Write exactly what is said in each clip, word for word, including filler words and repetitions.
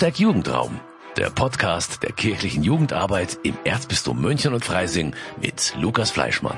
Hashtag Jugendraum, der Podcast der kirchlichen Jugendarbeit im Erzbistum München und Freising mit Lukas Fleischmann.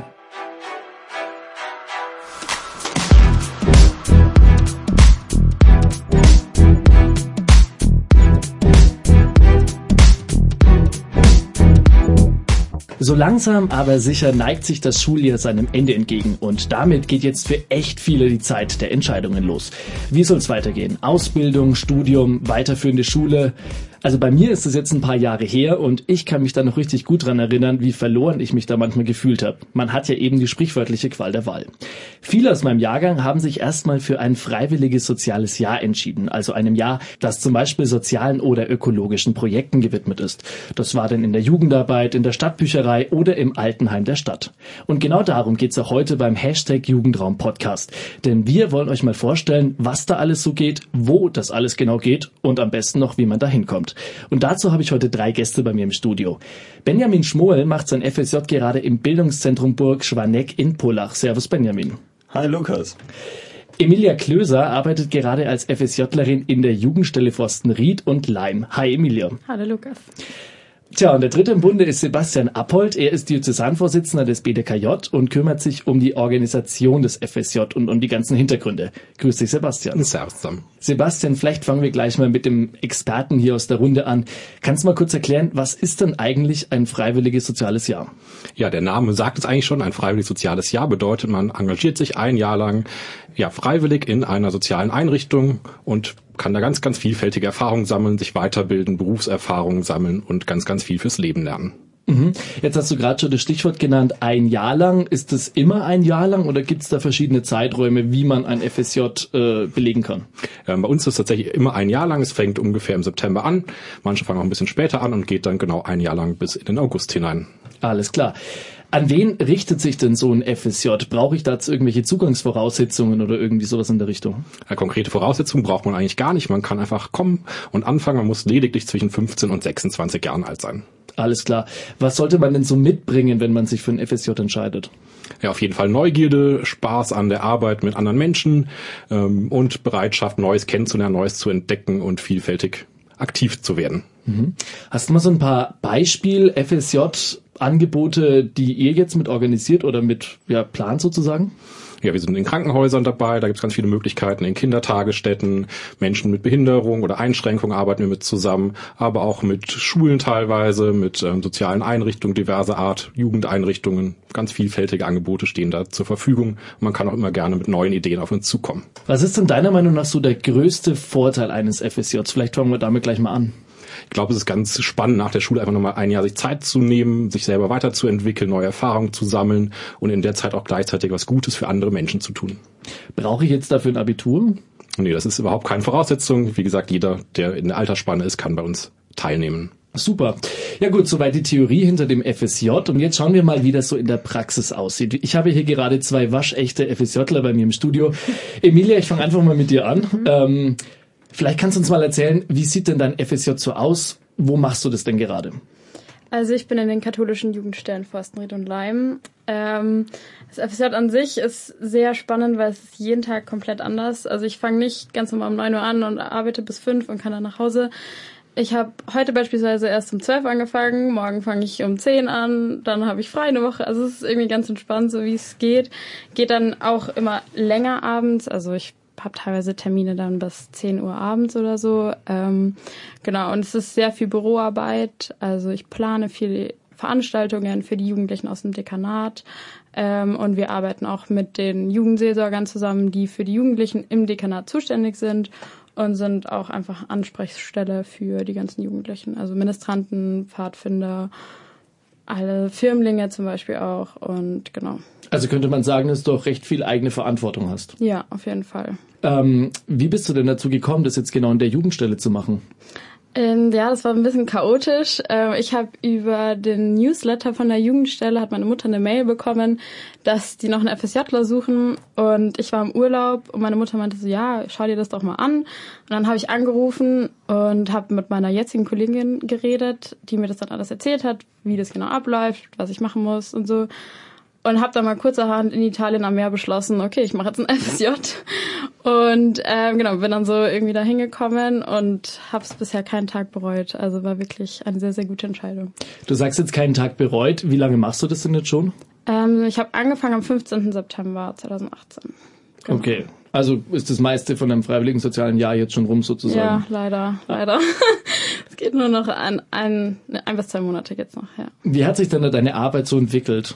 So langsam, aber sicher neigt sich das Schuljahr seinem Ende entgegen und damit geht jetzt für echt viele die Zeit der Entscheidungen los. Wie soll es weitergehen? Ausbildung, Studium, weiterführende Schule? Also bei mir ist es jetzt ein paar Jahre her und ich kann mich da noch richtig gut dran erinnern, wie verloren ich mich da manchmal gefühlt habe. Man hat ja eben die sprichwörtliche Qual der Wahl. Viele aus meinem Jahrgang haben sich erstmal für ein freiwilliges soziales Jahr entschieden, also einem Jahr, das zum Beispiel sozialen oder ökologischen Projekten gewidmet ist. Das war dann in der Jugendarbeit, in der Stadtbücherei oder im Altenheim der Stadt. Und genau darum geht's auch heute beim Hashtag Jugendraum Podcast. Denn wir wollen euch mal vorstellen, was da alles so geht, wo das alles genau geht und am besten noch, wie man da hinkommt. Und dazu habe ich heute drei Gäste bei mir im Studio. Benjamin Schmoel macht sein F S J gerade im Bildungszentrum Burg Schwaneck in Pullach. Servus Benjamin. Hi Lukas. Emilia Klöser arbeitet gerade als FSJlerin in der Jugendstelle Forstenried und Laim. Hi Emilia. Hallo Lukas. Tja, und der dritte im Bunde ist Sebastian Appold. Er ist Diözesanvorsitzender des B D K J und kümmert sich um die Organisation des F S J und um die ganzen Hintergründe. Grüß dich, Sebastian. Servus zusammen. Sebastian, vielleicht fangen wir gleich mal mit dem Experten hier aus der Runde an. Kannst du mal kurz erklären, was ist denn eigentlich ein freiwilliges soziales Jahr? Ja, der Name sagt es eigentlich schon. Ein freiwilliges soziales Jahr bedeutet, man engagiert sich ein Jahr lang ja freiwillig in einer sozialen Einrichtung und kann da ganz, ganz vielfältige Erfahrungen sammeln, sich weiterbilden, Berufserfahrungen sammeln und ganz, ganz viel fürs Leben lernen. Mhm. Jetzt hast du gerade schon das Stichwort genannt, ein Jahr lang. Ist es immer ein Jahr lang oder gibt es da verschiedene Zeiträume, wie man ein F S J äh, belegen kann? Ähm, bei uns ist es tatsächlich immer ein Jahr lang. Es fängt ungefähr im September an. Manche fangen auch ein bisschen später an und geht dann genau ein Jahr lang bis in den August hinein. Alles klar. An wen richtet sich denn so ein F S J? Brauche ich dazu irgendwelche Zugangsvoraussetzungen oder irgendwie sowas in der Richtung? Ja, konkrete Voraussetzungen braucht man eigentlich gar nicht. Man kann einfach kommen und anfangen. Man muss lediglich zwischen fünfzehn und sechsundzwanzig Jahren alt sein. Alles klar. Was sollte man denn so mitbringen, wenn man sich für ein F S J entscheidet? Ja, auf jeden Fall Neugierde, Spaß an der Arbeit mit anderen Menschen ähm, und Bereitschaft, Neues kennenzulernen, Neues zu entdecken und vielfältig aktiv zu werden. Mhm. Hast du mal so ein paar Beispiel-F S J-Angebote, die ihr jetzt mit organisiert oder mit ja, plant sozusagen? Ja, wir sind in Krankenhäusern dabei, da gibt es ganz viele Möglichkeiten, in Kindertagesstätten, Menschen mit Behinderung oder Einschränkung arbeiten wir mit zusammen, aber auch mit Schulen teilweise, mit ähm, sozialen Einrichtungen diverser Art, Jugendeinrichtungen, ganz vielfältige Angebote stehen da zur Verfügung. Man kann auch immer gerne mit neuen Ideen auf uns zukommen. Was ist denn deiner Meinung nach so der größte Vorteil eines F S Js? Vielleicht fangen wir damit gleich mal an. Ich glaube, es ist ganz spannend, nach der Schule einfach nochmal ein Jahr sich Zeit zu nehmen, sich selber weiterzuentwickeln, neue Erfahrungen zu sammeln und in der Zeit auch gleichzeitig was Gutes für andere Menschen zu tun. Brauche ich jetzt dafür ein Abitur? Nee, das ist überhaupt keine Voraussetzung. Wie gesagt, jeder, der in der Altersspanne ist, kann bei uns teilnehmen. Super. Ja gut, soweit die Theorie hinter dem F S J. Und jetzt schauen wir mal, wie das so in der Praxis aussieht. Ich habe hier gerade zwei waschechte FSJler bei mir im Studio. Emilia, ich fange einfach mal mit dir an. Mhm. Ähm, Vielleicht kannst du uns mal erzählen, wie sieht denn dein F S J so aus? Wo machst du das denn gerade? Also ich bin in den katholischen Jugendstellen Forstenried und Laim. Ähm, das F S J an sich ist sehr spannend, weil es ist jeden Tag komplett anders. Also ich fange nicht ganz normal um neun Uhr an und arbeite bis fünf und kann dann nach Hause. Ich habe heute beispielsweise erst um zwölf angefangen, morgen fange ich um zehn an, dann habe ich frei eine Woche. Also es ist irgendwie ganz entspannt, so wie es geht. Geht dann auch immer länger abends, also ich habe teilweise Termine dann bis zehn Uhr abends oder so. Ähm, genau, und es ist sehr viel Büroarbeit. Also ich plane viele Veranstaltungen für die Jugendlichen aus dem Dekanat. Ähm, und wir arbeiten auch mit den Jugendseelsorgern zusammen, die für die Jugendlichen im Dekanat zuständig sind und sind auch einfach Ansprechstelle für die ganzen Jugendlichen. Also Ministranten, Pfadfinder, alle Firmlinge zum Beispiel auch und genau. Also könnte man sagen, dass du auch recht viel eigene Verantwortung hast. Ja, auf jeden Fall. Ähm, wie bist du denn dazu gekommen, das jetzt genau in der Jugendstelle zu machen? Ähm, ja, das war ein bisschen chaotisch. Ähm, ich habe über den Newsletter von der Jugendstelle, hat meine Mutter eine Mail bekommen, dass die noch einen FSJler suchen und ich war im Urlaub und meine Mutter meinte so, ja, schau dir das doch mal an. Und dann habe ich angerufen und habe mit meiner jetzigen Kollegin geredet, die mir das dann alles erzählt hat, wie das genau abläuft, was ich machen muss und so. und habe dann mal kurzerhand in Italien am Meer beschlossen, okay, ich mache jetzt ein F S J. Und ähm, genau, bin dann so irgendwie da hingekommen und habe es bisher keinen Tag bereut. Also war wirklich eine sehr, sehr gute Entscheidung. Du sagst jetzt keinen Tag bereut. Wie lange machst du das denn jetzt schon? Ähm, ich habe angefangen am fünfzehnten September zweitausendachtzehn. Genau. Okay, also ist das meiste von einem freiwilligen sozialen Jahr jetzt schon rum sozusagen? Ja, leider, leider. Es geht nur noch an ein, ein bis zwei Monate jetzt noch, ja. Wie hat sich denn da deine Arbeit so entwickelt?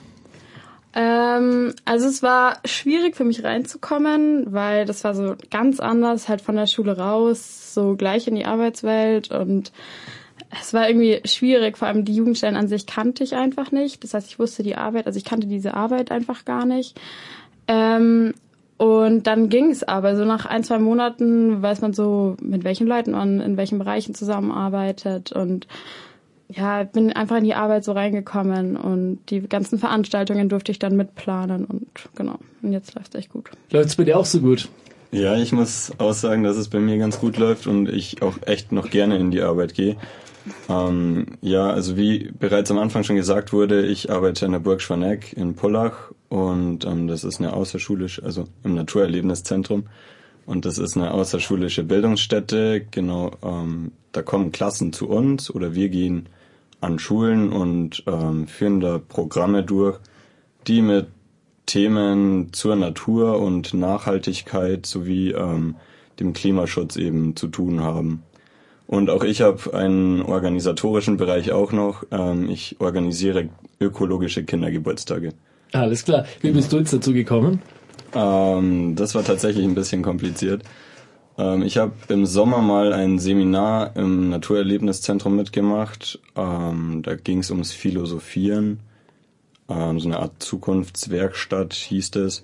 Ähm, also es war schwierig für mich reinzukommen, weil das war so ganz anders, halt von der Schule raus, so gleich in die Arbeitswelt und es war irgendwie schwierig, vor allem die Jugendstellen an sich kannte ich einfach nicht. Das heißt, ich wusste die Arbeit, also ich kannte diese Arbeit einfach gar nicht. Ähm, und dann ging es aber, so nach ein, zwei Monaten weiß man so, mit welchen Leuten man in welchen Bereichen zusammenarbeitet und ja, bin einfach in die Arbeit so reingekommen und die ganzen Veranstaltungen durfte ich dann mitplanen und genau, und jetzt läuft's echt gut. Läuft's bei dir auch so gut? Ja, ich muss auch sagen, dass es bei mir ganz gut läuft und ich auch echt noch gerne in die Arbeit gehe. Ähm, ja, also wie bereits am Anfang schon gesagt wurde, ich arbeite in der Burg Schwaneck in Pullach und ähm, das ist eine außerschulische, also im Naturerlebniszentrum und das ist eine außerschulische Bildungsstätte. Genau, ähm, da kommen Klassen zu uns oder wir gehen an Schulen und ähm, führen da Programme durch, die mit Themen zur Natur und Nachhaltigkeit sowie ähm, dem Klimaschutz eben zu tun haben. Und auch ich habe einen organisatorischen Bereich auch noch. Ähm, ich organisiere ökologische Kindergeburtstage. Alles klar. Wie bist du jetzt dazu gekommen? Ähm, das war tatsächlich ein bisschen kompliziert. Ähm, ich habe im Sommer mal ein Seminar im Naturerlebniszentrum mitgemacht. Ähm, da ging es ums Philosophieren. Ähm, so eine Art Zukunftswerkstatt hieß es.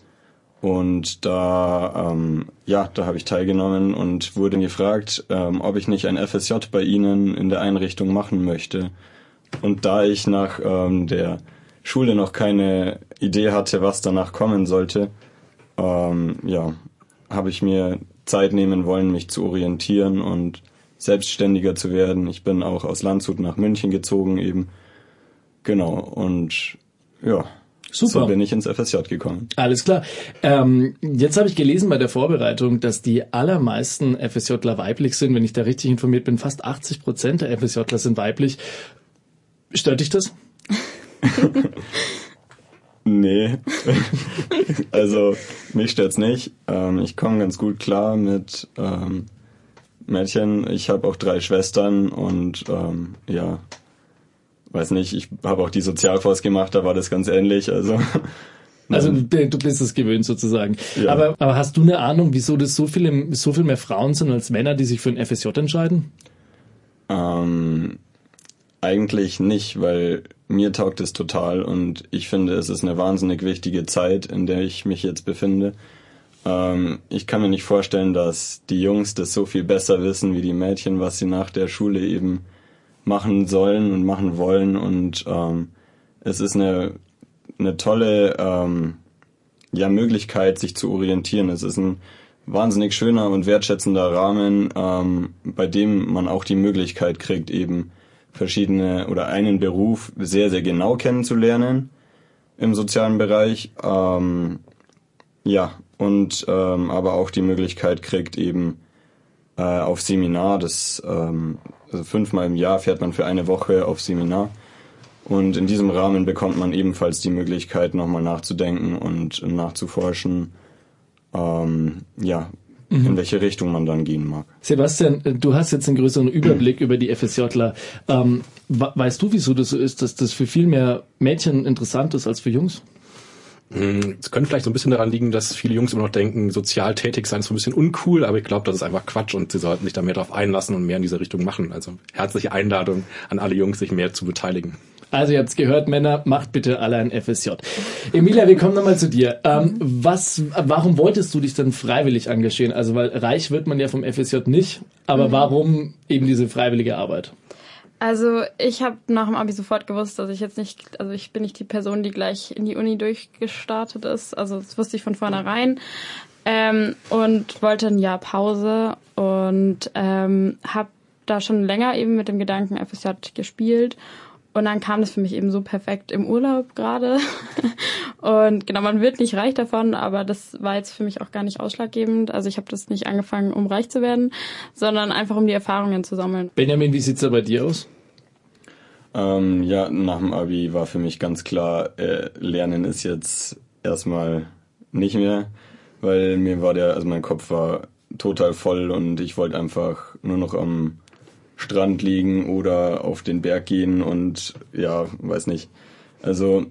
Und da, ähm, ja, da habe ich teilgenommen und wurde gefragt, ähm, ob ich nicht ein F S J bei Ihnen in der Einrichtung machen möchte. Und da ich nach ähm, der Schule noch keine Idee hatte, was danach kommen sollte, ähm, ja, habe ich mir Zeit nehmen wollen, mich zu orientieren und selbstständiger zu werden. Ich bin auch aus Landshut nach München gezogen eben. Genau, und ja, super. So bin ich ins F S J gekommen. Alles klar. Ähm, jetzt habe ich gelesen bei der Vorbereitung, dass die allermeisten FSJler weiblich sind. Wenn ich da richtig informiert bin, fast achtzig Prozent der FSJler sind weiblich. Stört dich das? Nee, also mich stört's nicht. Ähm, ich komme ganz gut klar mit ähm, Mädchen. Ich habe auch drei Schwestern und ähm, ja, weiß nicht, ich habe auch die Sozialforst gemacht, da war das ganz ähnlich. Also also du bist es gewöhnt sozusagen. Ja. Aber, aber hast du eine Ahnung, wieso das so viele, so viel mehr Frauen sind als Männer, die sich für ein F S J entscheiden? Ähm, eigentlich nicht, weil mir taugt es total und ich finde, es ist eine wahnsinnig wichtige Zeit, in der ich mich jetzt befinde. Ähm, ich kann mir nicht vorstellen, dass die Jungs das so viel besser wissen wie die Mädchen, was sie nach der Schule eben machen sollen und machen wollen und ähm, es ist eine, eine tolle ähm, ja, Möglichkeit, sich zu orientieren. Es ist ein wahnsinnig schöner und wertschätzender Rahmen, ähm, bei dem man auch die Möglichkeit kriegt, eben verschiedene oder einen Beruf sehr, sehr genau kennenzulernen im sozialen Bereich. Ähm, ja, und ähm, aber auch die Möglichkeit kriegt, eben äh, auf Seminar, das ähm, also fünfmal im Jahr fährt man für eine Woche auf Seminar. Und in diesem Rahmen bekommt man ebenfalls die Möglichkeit, nochmal nachzudenken und nachzuforschen, ähm, ja, in welche Richtung man dann gehen mag. Sebastian, du hast jetzt einen größeren Überblick über die FSJler. Ähm, weißt du, wieso das so ist, dass das für viel mehr Mädchen interessant ist als für Jungs? Es könnte vielleicht so ein bisschen daran liegen, dass viele Jungs immer noch denken, sozial tätig sein ist so ein bisschen uncool, aber ich glaube, das ist einfach Quatsch und sie sollten sich da mehr drauf einlassen und mehr in diese Richtung machen. Also herzliche Einladung an alle Jungs, sich mehr zu beteiligen. Also ihr habt's gehört, Männer, macht bitte alle ein F S J. Emilia, wir kommen nochmal zu dir. Ähm, was, warum wolltest du dich denn freiwillig engagieren? Also weil reich wird man ja vom F S J nicht, aber mhm. warum eben diese freiwillige Arbeit? Also ich habe nach dem Abi sofort gewusst, dass ich jetzt nicht, also ich bin nicht die Person, die gleich in die Uni durchgestartet ist. Also das wusste ich von vornherein ähm, und wollte ein Jahr Pause und ähm, habe da schon länger eben mit dem Gedanken F S J gespielt. Und dann kam das für mich eben so perfekt im Urlaub gerade. Und genau, man wird nicht reich davon, aber das war jetzt für mich auch gar nicht ausschlaggebend. Also ich habe das nicht angefangen, um reich zu werden, sondern einfach, um die Erfahrungen zu sammeln. Benjamin, wie sieht's da bei dir aus? Ähm, ja, nach dem Abi war für mich ganz klar, äh, Lernen ist jetzt erstmal nicht mehr, weil mir war der, also mein Kopf war total voll und ich wollte einfach nur noch am Strand liegen oder auf den Berg gehen und ja, weiß nicht. Also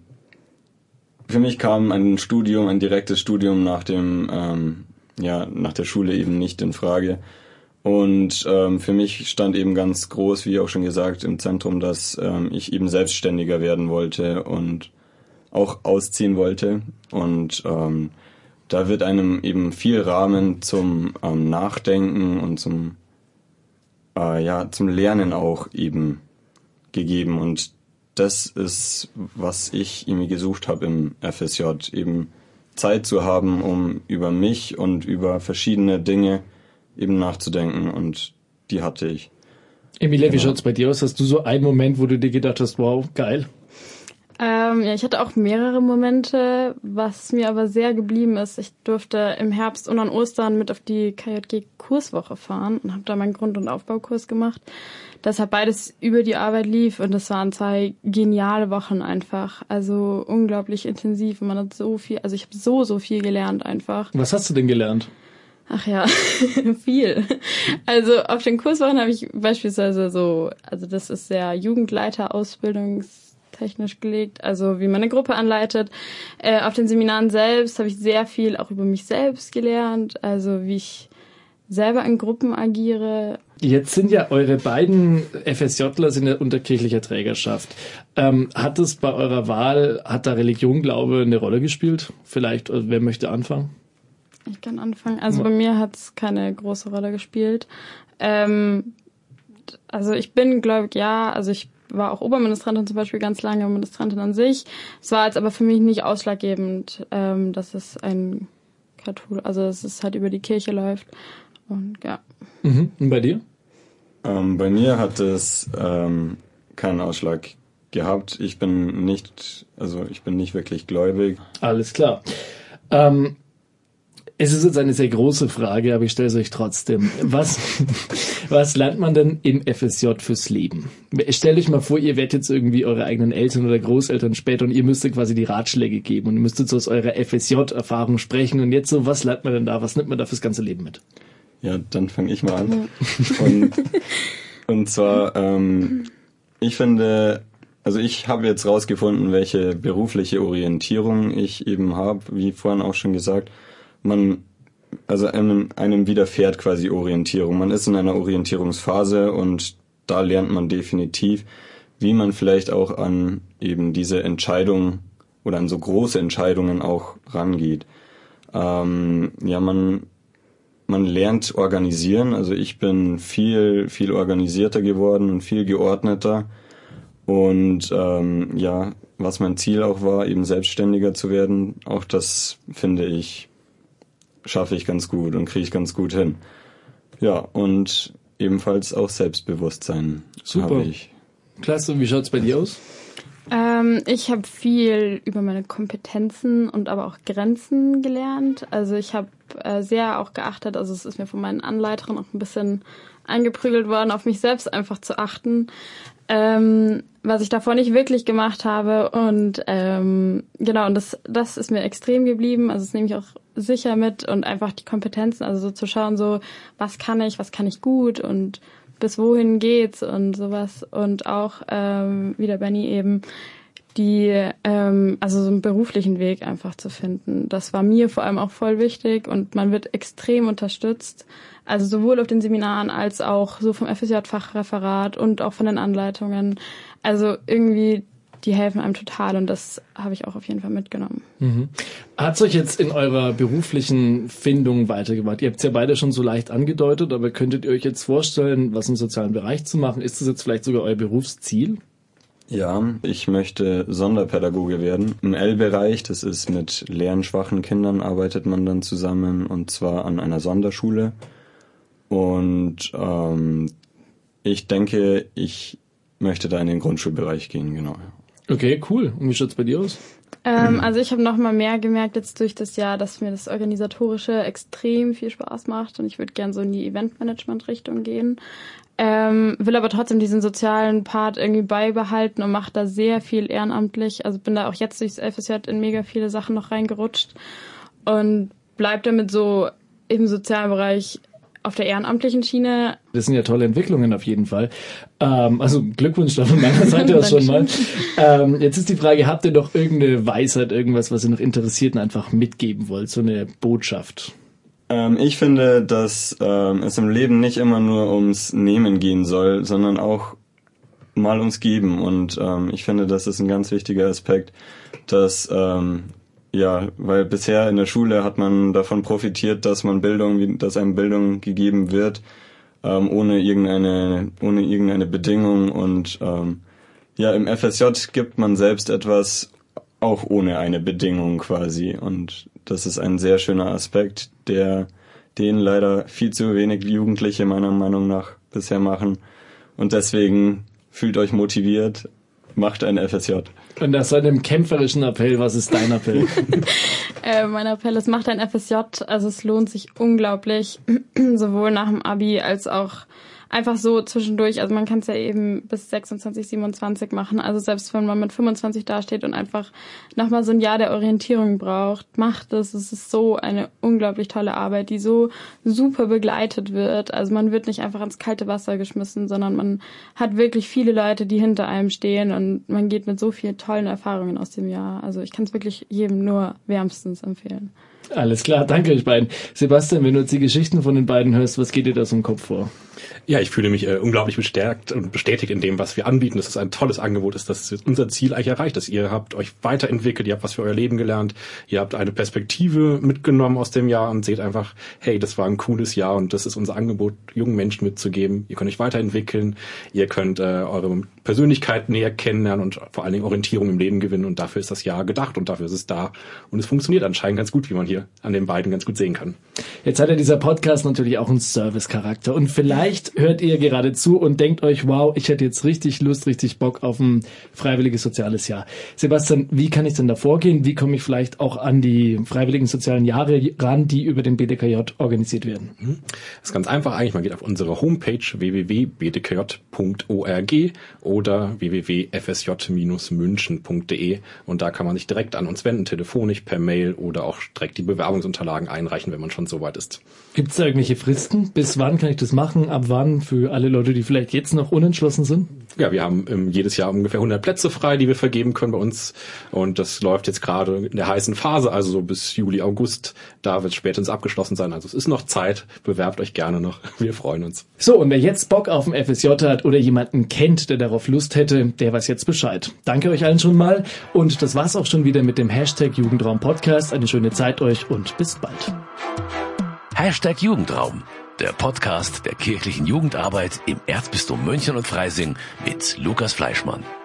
für mich kam ein Studium, ein direktes Studium nach dem, ähm, ja, nach der Schule eben nicht in Frage. Und ähm, für mich stand eben ganz groß, wie auch schon gesagt, im Zentrum, dass ähm, ich eben selbstständiger werden wollte und auch ausziehen wollte. Und ähm, da wird einem eben viel Rahmen zum ähm, Nachdenken und zum Äh, ja, zum Lernen auch eben gegeben. Und das ist, was ich irgendwie gesucht habe im F S J, eben Zeit zu haben, um über mich und über verschiedene Dinge eben nachzudenken. Und die hatte ich. Emilia, wie Genau. schaut's bei dir aus? Hast du so einen Moment, wo du dir gedacht hast, wow, geil? Ähm, ja, ich hatte auch mehrere Momente, was mir aber sehr geblieben ist. Ich durfte im Herbst und an Ostern mit auf die K J G-Kurswoche fahren und habe da meinen Grund- und Aufbaukurs gemacht. Deshalb beides über die Arbeit lief und das waren zwei geniale Wochen einfach. Also unglaublich intensiv und man hat so viel, also ich habe so, so viel gelernt einfach. Was hast du denn gelernt? Ach ja, viel. Also auf den Kurswochen habe ich beispielsweise so, also das ist sehr Jugendleiter-Ausbildungs technisch gelegt, also wie man eine Gruppe anleitet. Äh, auf den Seminaren selbst habe ich sehr viel auch über mich selbst gelernt, also wie ich selber in Gruppen agiere. Jetzt sind ja eure beiden FSJler sind ja unter kirchlicher Trägerschaft. Ähm, hat es bei eurer Wahl, hat da Religion, Glaube eine Rolle gespielt? Vielleicht, also wer möchte anfangen? Ich kann anfangen. Also bei mir hat es keine große Rolle gespielt. Ähm, also ich bin gläubig, ja, also ich war auch Oberministrantin zum Beispiel ganz lange, Ministrantin an sich. Es war jetzt aber für mich nicht ausschlaggebend, ähm, dass es ein Kathol, also dass es halt über die Kirche läuft. Und ja. Mhm. Und bei dir? Ähm, bei mir hat es ähm, keinen Ausschlag gehabt. Ich bin nicht, also ich bin nicht wirklich gläubig. Alles klar. Ähm, Es ist jetzt eine sehr große Frage, aber ich stelle es euch trotzdem. Was, was lernt man denn im F S J fürs Leben? Stellt euch mal vor, ihr werdet jetzt irgendwie eure eigenen Eltern oder Großeltern später und ihr müsstet quasi die Ratschläge geben und ihr müsstet so aus eurer F S J-Erfahrung sprechen und jetzt so, was lernt man denn da? Was nimmt man da fürs ganze Leben mit? Ja, dann fange ich mal an. Und, und zwar, ähm, ich finde, also ich habe jetzt rausgefunden, welche berufliche Orientierung ich eben habe, wie vorhin auch schon gesagt. Man, also einem, einem widerfährt quasi Orientierung. Man ist in einer Orientierungsphase und da lernt man definitiv, wie man vielleicht auch an eben diese Entscheidung oder an so große Entscheidungen auch rangeht. Ähm, ja, man, man lernt organisieren. Also ich bin viel, viel organisierter geworden und viel geordneter. Und ähm, ja, was mein Ziel auch war, eben selbstständiger zu werden, auch das finde ich schaffe ich ganz gut und kriege ich ganz gut hin. Ja, und ebenfalls auch Selbstbewusstsein habe ich. Klasse, und wie schaut's bei dir aus? Ähm, ich habe viel über meine Kompetenzen und aber auch Grenzen gelernt. Also ich habe äh, sehr auch geachtet, also es ist mir von meinen Anleiterinnen auch ein bisschen eingeprügelt worden, auf mich selbst einfach zu achten, ähm, was ich davor nicht wirklich gemacht habe. Und ähm, genau, und das, das ist mir extrem geblieben. Also das nehme ich auch sicher mit und einfach die Kompetenzen, also so zu schauen, so was kann ich, was kann ich gut und bis wohin geht's und sowas. Und auch, ähm, wie der Benny eben, die, ähm, also so einen beruflichen Weg einfach zu finden. Das war mir vor allem auch voll wichtig und man wird extrem unterstützt. Also sowohl auf den Seminaren als auch so vom F S J-Fachreferat und auch von den Anleitungen. Also irgendwie, die helfen einem total und das habe ich auch auf jeden Fall mitgenommen. Mhm. Hat es euch jetzt in eurer beruflichen Findung weitergebracht? Ihr habt es ja beide schon so leicht angedeutet, aber könntet ihr euch jetzt vorstellen, was im sozialen Bereich zu machen? Ist das jetzt vielleicht sogar euer Berufsziel? Ja, ich möchte Sonderpädagoge werden. Im L-Bereich, das ist mit lernschwachen Kindern, arbeitet man dann zusammen und zwar an einer Sonderschule. Und ähm, ich denke, ich möchte da in den Grundschulbereich gehen, genau. Okay, cool. Und wie schaut's bei dir aus? Ähm, also ich habe noch mal mehr gemerkt jetzt durch das Jahr, dass mir das Organisatorische extrem viel Spaß macht und ich würde gern so in die Eventmanagement-Richtung gehen. Ähm, will aber trotzdem diesen sozialen Part irgendwie beibehalten und mache da sehr viel ehrenamtlich. Also bin da auch jetzt durchs F S J in mega viele Sachen noch reingerutscht und bleib damit so im sozialen Bereich auf der ehrenamtlichen Schiene. Das sind ja tolle Entwicklungen auf jeden Fall. Ähm, also Glückwunsch da von meiner Seite aus schon mal. Ähm, jetzt ist die Frage, habt ihr doch irgendeine Weisheit, irgendwas, was ihr noch Interessierten einfach mitgeben wollt? So eine Botschaft? Ähm, ich finde, dass ähm, es im Leben nicht immer nur ums Nehmen gehen soll, sondern auch mal ums Geben. Und ähm, ich finde, das ist ein ganz wichtiger Aspekt, dass ähm, ja, weil bisher in der Schule hat man davon profitiert, dass man Bildung, dass einem Bildung gegeben wird, ähm, ohne irgendeine, ohne irgendeine Bedingung und ähm, ja, im F S J gibt man selbst etwas auch ohne eine Bedingung quasi und das ist ein sehr schöner Aspekt, der den leider viel zu wenig Jugendliche meiner Meinung nach bisher machen und deswegen fühlt euch motiviert, macht ein F S J. Und nach so einem kämpferischen Appell, was ist dein Appell? äh, mein Appell ist, macht ein F S J. Also es lohnt sich unglaublich, sowohl nach dem Abi als auch einfach so zwischendurch. Also man kann es ja eben bis sechsundzwanzig, siebenundzwanzig machen. Also selbst wenn man mit fünfundzwanzig dasteht und einfach nochmal so ein Jahr der Orientierung braucht, macht es. Es ist so eine unglaublich tolle Arbeit, die so super begleitet wird. Also man wird nicht einfach ins kalte Wasser geschmissen, sondern man hat wirklich viele Leute, die hinter einem stehen und man geht mit so vielen tollen Erfahrungen aus dem Jahr. Also ich kann es wirklich jedem nur wärmstens empfehlen. Alles klar, danke euch beiden. Sebastian, wenn du jetzt die Geschichten von den beiden hörst, was geht dir da so im Kopf vor? Ja, ich fühle mich äh, unglaublich bestärkt und bestätigt in dem, was wir anbieten. Das ist ein tolles Angebot, ist, dass unser Ziel eigentlich erreicht ist. Ihr habt euch weiterentwickelt, ihr habt was für euer Leben gelernt, ihr habt eine Perspektive mitgenommen aus dem Jahr und seht einfach, hey, das war ein cooles Jahr und das ist unser Angebot, jungen Menschen mitzugeben. Ihr könnt euch weiterentwickeln, ihr könnt äh, eure Persönlichkeit näher kennenlernen und vor allen Dingen Orientierung im Leben gewinnen und dafür ist das Jahr gedacht und dafür ist es da. Und es funktioniert anscheinend ganz gut, wie man hier an den beiden ganz gut sehen kann. Jetzt hat ja dieser Podcast natürlich auch einen Service-Charakter und vielleicht hört ihr gerade zu und denkt euch, wow, ich hätte jetzt richtig Lust, richtig Bock auf ein freiwilliges soziales Jahr. Sebastian, wie kann ich denn da vorgehen? Wie komme ich vielleicht auch an die freiwilligen sozialen Jahre ran, die über den B D K J organisiert werden? Das ist ganz einfach eigentlich. Man geht auf unsere Homepage w w w punkt b d k j punkt org oder w w w punkt f s j dash münchen punkt d e und da kann man sich direkt an uns wenden, telefonisch, per Mail oder auch direkt die Bewerbungsunterlagen einreichen, wenn man schon soweit ist. Gibt es da irgendwelche Fristen? Bis wann kann ich das machen? Ab wann? Für alle Leute, die vielleicht jetzt noch unentschlossen sind? Ja, wir haben ähm, jedes Jahr ungefähr hundert Plätze frei, die wir vergeben können bei uns. Und das läuft jetzt gerade in der heißen Phase, also so bis Juli, August. Da wird es spätestens abgeschlossen sein. Also es ist noch Zeit. Bewerbt euch gerne noch. Wir freuen uns. So, und wer jetzt Bock auf ein F S J hat oder jemanden kennt, der darauf Lust hätte, der weiß jetzt Bescheid. Danke euch allen schon mal. Und das war's auch schon wieder mit dem Hashtag Jugendraum Podcast. Eine schöne Zeit euch und bis bald. Hashtag Jugendraum. Der Podcast der kirchlichen Jugendarbeit im Erzbistum München und Freising mit Lukas Fleischmann.